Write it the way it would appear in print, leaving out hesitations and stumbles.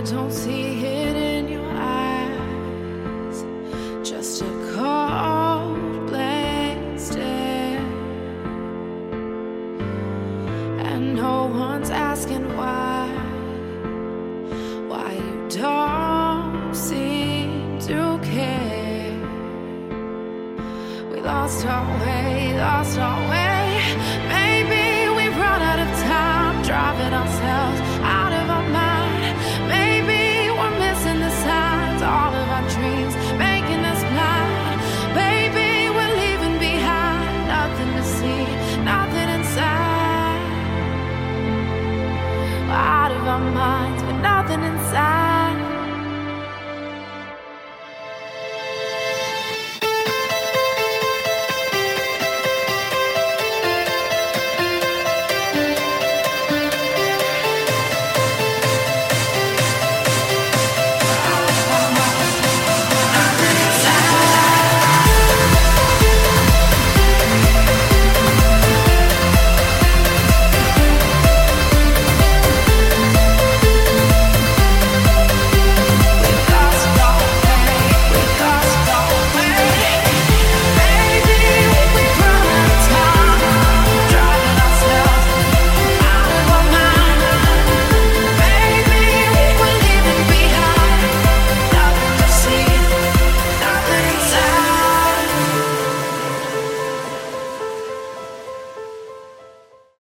don't see it in your eyes, just a cold blank stare. And no one's asking why you don't seem to care. We lost our way, lost our way. Maybe we've run out of time, driving ourselves out of our mind. Maybe we're missing the signs, all of our dreams making us blind. Maybe we're leaving behind nothing to see, nothing inside. We're out of our minds, but nothing inside.